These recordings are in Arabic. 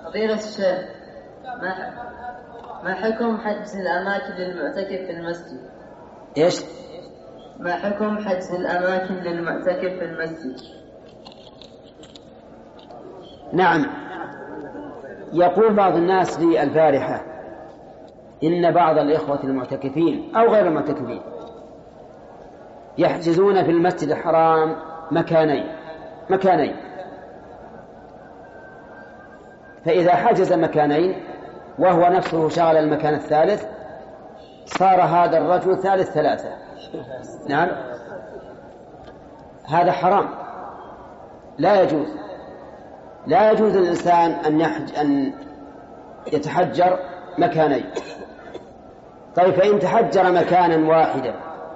فضيلة الشيخ، ما حكم حجز الأماكن للمعتكف في المسجد؟ إيش؟ ما حكم حجز الأماكن للمعتكف في المسجد؟ نعم، يقول بعض الناس في البارحة إن بعض الإخوة المعتكفين أو غير المعتكفين يحجزون في المسجد الحرام مكانين، فإذا حجز مكانين وهو نفسه شغل المكان الثالث صار هذا الرجل ثالث ثلاثة. نعم، هذا حرام، لا يجوز للإنسان أن يتحجر مكانين. طيب فإن تحجر مكانا واحدا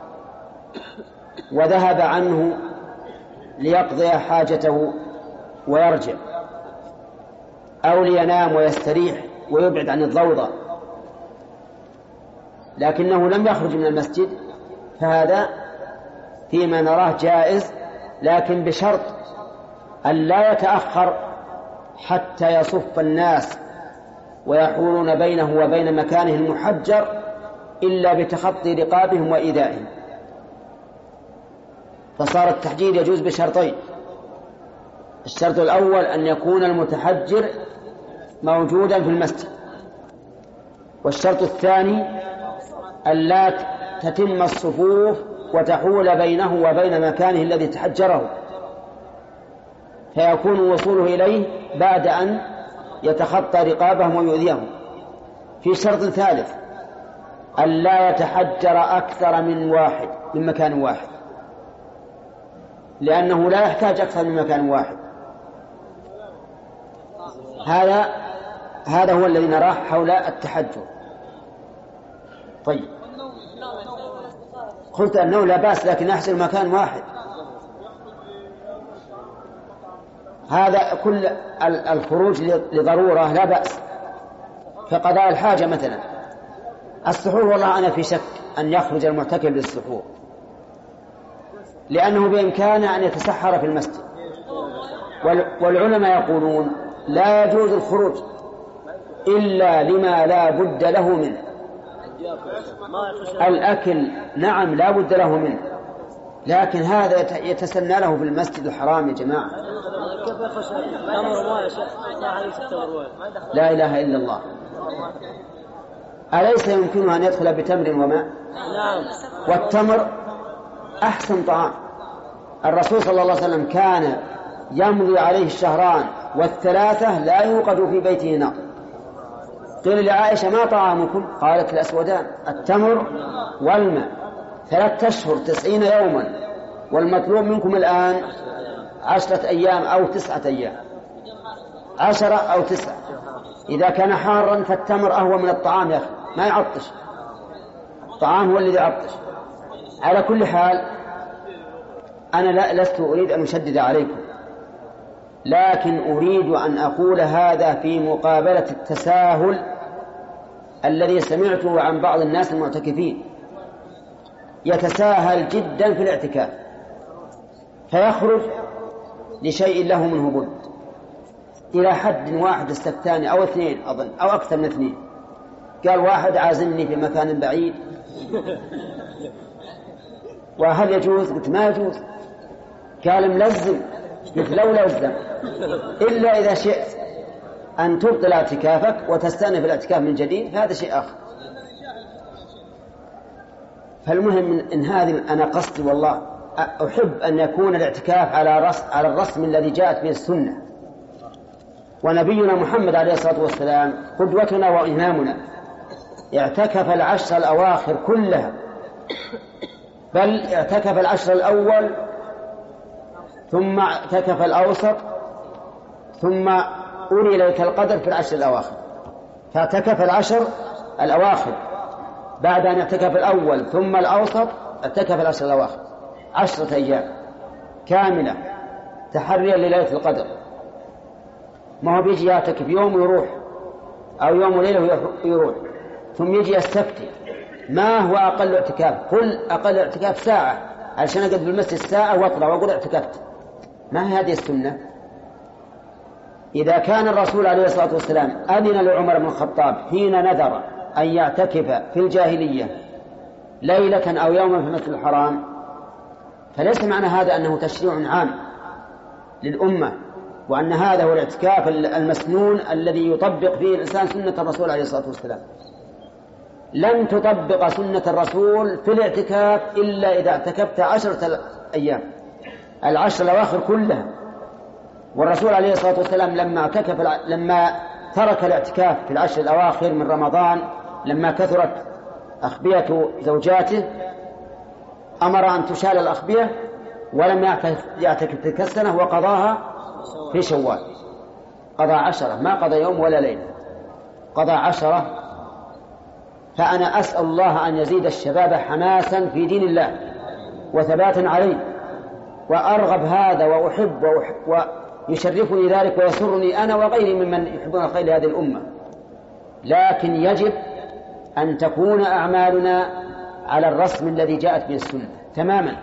وذهب عنه ليقضي حاجته ويرجع، أو لينام ويستريح ويبعد عن الضوضاء لكنه لم يخرج من المسجد، فهذا فيما نراه جائز، لكن بشرط أن لا يتأخر حتى يصف الناس ويحولون بينه وبين مكانه المحجر إلا بتخطي رقابهم وإيذائهم. فصار التحجير يجوز بشرطين: الشرط الأول أن يكون المتحجر موجودا في المسجد، والشرط الثاني أن لا تتم الصفوف وتحول بينه وبين مكانه الذي تحجره، فيكون وصوله إليه بعد أن يتخطى رقابهم ويؤذيهم. في شرط ثالث: أن لا يتحجر أكثر من مكان واحد، لأنه لا يحتاج أكثر من مكان واحد. هذا هو الذي نراه حول التحجر. طيب، قلت أنه لا بأس، لكن أحسن مكان واحد. هذا كل الخروج لضرورة لا بأس، كقضاء الحاجة مثلا. السحور والله أنا في شك أن يخرج المعتكف للسحور، لأنه بإمكانه أن يتسحر في المسجد، والعلماء يقولون لا يجوز الخروج إلا لما لا بد له منه. الأكل نعم لا بد له منه، لكن هذا يتسنى له في المسجد الحرام يا جماعة. لا إله إلا الله. أليس يمكنه أن يدخل بتمر وماء؟ والتمر أحسن طعام. الرسول صلى الله عليه وسلم كان يمضي عليه الشهران والثلاثة لا يوقد في بيته نار. قيل لعائشة: ما طعامكم؟ قالت: الأسودان، التمر والماء. 3 أشهر 90 يوما، والمطلوب منكم الآن 10 أيام أو 9 أيام، 10 أو 9. إذا كان حارا فالتمر أهوى من الطعام يا أخي، ما يعطش، الطعام هو الذي يعطش. على كل حال أنا لست أريد أن أشدد عليكم، لكن أريد أن أقول هذا في مقابلة التساهل الذي سمعته عن بعض الناس المعتكفين. يتساهل جدا في الاعتكاف، فيخرج لشيء له منه بد، إلى حد واحد استفتاني أو 2 أظن أو أكثر من 2. قال واحد عازمني في مكان بعيد وهل يجوز؟ قلت ما يجوز. قال ملزم، قلت لو لزم إلا إذا شئت أن تبطل اعتكافك وتستأنف الاعتكاف من جديد، هذا شيء آخر. فالمهم إن هذه أنا قصدي والله أحب أن يكون الاعتكاف على الرسم الذي جاءت به السنة، ونبينا محمد عليه الصلاة والسلام قدوتنا وإمامنا اعتكف 10 الأواخر كلها، بل اعتكف 10 الأول، ثم اعتكف الأوسط، ثم أري ليلة القدر في 10 الأواخر. فاعتكف 10 الأواخر بعد أن اعتكف الأول ثم الأوسط، اعتكف 10 الأواخر 10 أيام كاملة تحريا لليلة القدر. ما هو بيجي يعتكف يوم ويروح، أو يوم وليلة ويروح، ثم يجي السبت. ما هو أقل اعتكاف؟ قل أقل اعتكاف ساعة علشان أقعد بالمسجد ساعة واطلع وأقول اعتكفت. ما هي هذه السنة؟ إذا كان الرسول عليه الصلاة والسلام أذن لعمر بن الخطاب حين نذر أن يعتكف في الجاهلية ليلة أو يوما في المسجد الحرام، فليس معنى هذا أنه تشريع عام للأمة، وأن هذا هو الاعتكاف المسنون الذي يطبق فيه الإنسان سنة الرسول عليه الصلاة والسلام. لم تطبق سنة الرسول في الاعتكاف إلا إذا اعتكفت 10 أيام، 10 الأواخر كلها. والرسول عليه الصلاة والسلام لما ترك الاعتكاف في 10 الأواخر من رمضان، لما كثرت أخبية زوجاته، أمر أن تشال الأخبية ولم يعتكف تلك السنة، وقضاها في شوال. قضى 10، ما قضى يوم ولا ليلة، قضى 10. فأنا أسأل الله أن يزيد الشباب حماسا في دين الله وثباتا عليه، وأرغب هذا وأحب ويشرفني ذلك ويسرني أنا وغيري ممن يحبون الخير لهذه الأمة. لكن يجب أن تكون أعمالنا على الرسم الذي جاءت به السنة تماما.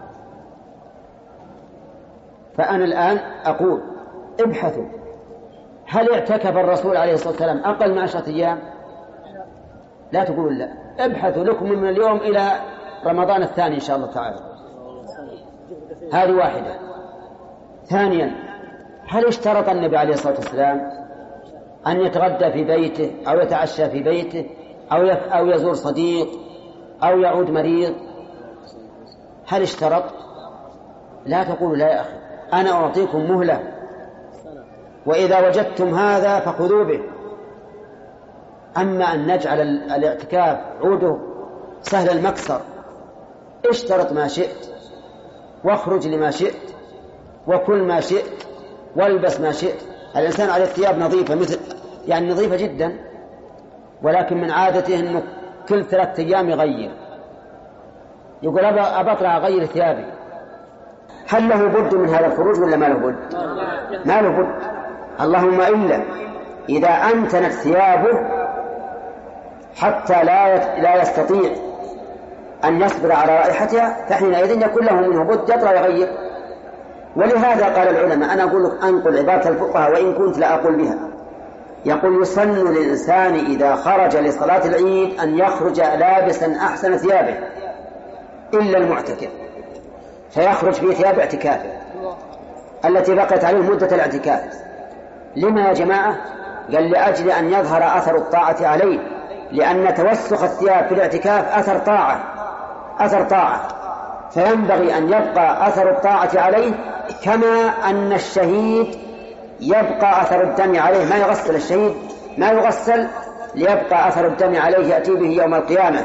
فأنا الآن أقول ابحثوا، هل اعتكف الرسول عليه الصلاة والسلام أقل من 10 أيام؟ لا تقولوا لا، ابحثوا لكم من اليوم إلى رمضان الثاني إن شاء الله تعالى. هذه واحدة. ثانيا، هل اشترط النبي عليه الصلاة والسلام أن يتغدى في بيته أو يتعشى في بيته أو يزور صديق أو يعود مريض؟ هل اشترط؟ لا تقولوا لا يا أخي، أنا أعطيكم مهلة، وإذا وجدتم هذا فخذوا به. أما أن نجعل الاعتكاف عوده سهل المكسر، اشترط ما شئت، واخرج لما شئت، وكل ما شئت، والبس ما شئت. الإنسان على الثياب نظيفة، يعني نظيفة جدا، ولكن من عادته أنه كل 3 أيام يغير، يقول أبطلع أغير ثيابي. هل له بد من هذا الخروج ولا ما له بد؟ ما له بد، اللهم إلا إذا أنتنت ثيابه حتى لا يستطيع أن يصبر على رائحتها، فحينئذ يكون له منه بد يطلع يغير. ولهذا قال العلماء، أنا أقول لك أنقل عبارة الفقهاء وإن كنت لا أقول بها، يقول يسن للإنسان إذا خرج لصلاة العيد أن يخرج لابسا أحسن ثيابه إلا المعتكف، فيخرج في ثياب اعتكافه التي بقيت عليه مدة الاعتكاف. لما يا جماعة؟ قال لأجل أن يظهر أثر الطاعة عليه، لأن توسخ الثياب في الاعتكاف أثر طاعة، فينبغي أن يبقى أثر الطاعة عليه، كما أن الشهيد يبقى أثر الدم عليه، ما يغسل الشهيد، ما يغسل ليبقى أثر الدم عليه، يأتي به يوم القيامة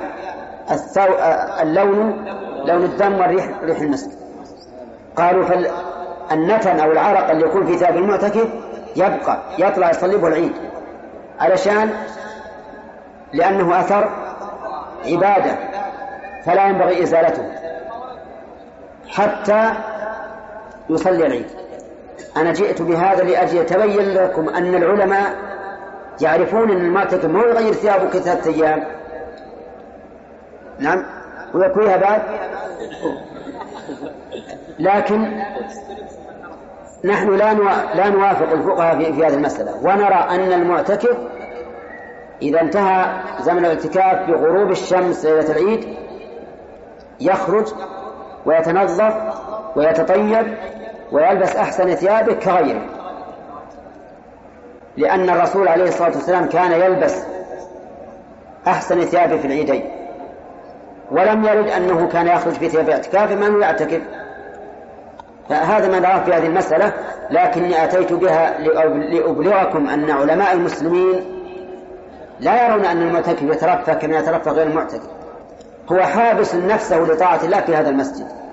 اللون لون الدم والريح ريح المسك. قالوا فالنتن أو العرق اللي يكون في ثياب المعتكف يبقى يطلع يصلبه العيد، علشان لأنه أثر عبادة، فلا ينبغي إزالته حتى يصلي العيد. أنا جئت بهذا لأجل يتبين لكم أن العلماء يعرفون أن المعتكف ما يغير ثيابه ك3 أيام، نعم، ويكويها بعد. لكن نحن لا نوافق الفقهاء في هذه المسألة، ونرى أن المعتكف إذا انتهى زمن الاعتكاف بغروب الشمس ليلة العيد يخرج ويتنظف ويتطيب ويلبس أحسن ثيابه كغيره، لأن الرسول عليه الصلاة والسلام كان يلبس أحسن ثيابه في العيدين، ولم يرد أنه كان يخرج في ثياب اعتكافه ما أنه يعتكف. فهذا ما نراه في هذه المسألة، لكني أتيت بها لأبلغكم أن علماء المسلمين لا يرون أن المعتكف يترفه كما يترفه غير المعتكف، هو حابس نفسه لطاعة الله في هذا المسجد.